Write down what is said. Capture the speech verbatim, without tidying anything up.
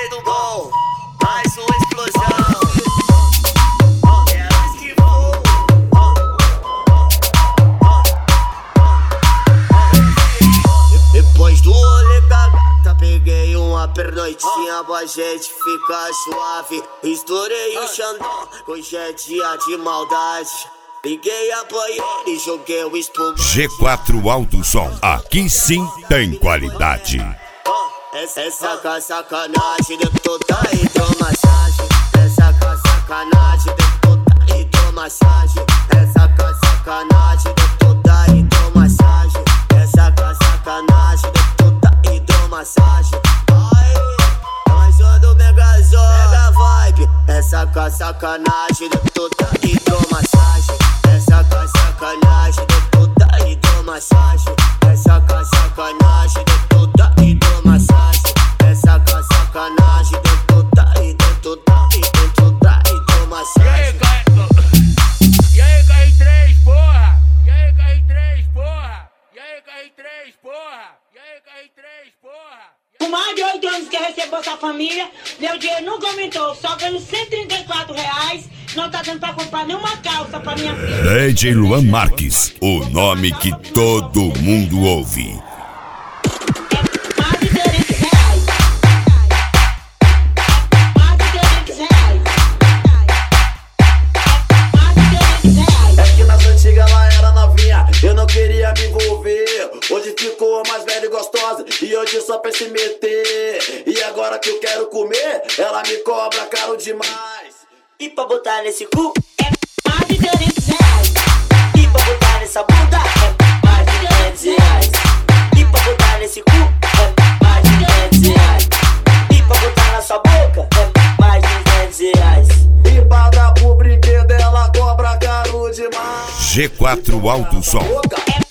sai do gol, mais uma explosão. Elas que voam. Depois do rolê da gata, peguei uma pernoitinha pra gente ficar suave. Estourei o Xandão com jetinha de maldade. Liguei a banheira e joguei o espumante. G quatro Alto Som, aqui sim tem qualidade. Essa, essa com a sacanagem de toda hidromassagem. Essa com a sacanagem de toda hidromassagem. Essa com a sacanagem de toda hidromassagem. Essa com a sacanagem de toda hidromassagem. Ai, mais uma do Megazord, mega vibe. Essa com a sacanagem de toda hidromassagem. Essa com a sacanagem de toda hidromassagem. Essa com a sacanagem de toda hidromassagem. Essa com a sacanagem de toda e de toda e de toda hidromassagem. E aí, K R três, porra! E aí, K R três, porra! E aí, K R três, porra! E aí, K R três, porra! Com mais de oito anos que recebeu essa família, meu dinheiro nunca aumentou, só ganho cento e trinta e quatro reais, não tá dando pra comprar nenhuma calça pra minha filha. D J Luan Marques, o nome que todo mundo ouve. É mais de trezentos reais. Mais de trezentos reais. Mais de trezentos reais. É que nas antigas ela era novinha, eu não queria me envolver. Hoje ficou mais velha e gostosa, e hoje só pensa em meter. E agora que eu quero comer, ela me cobra caro demais. E pra botar nesse cu É mais de trezentos reais. e pra botar nessa bunda é mais de trezentos reais. E pra botar nesse cu é mais de trezentos reais. E pra botar na sua boca é mais de trezentos reais. E pra dar o brinquedo ela cobra caro demais. G quatro Alto Som. Boca. É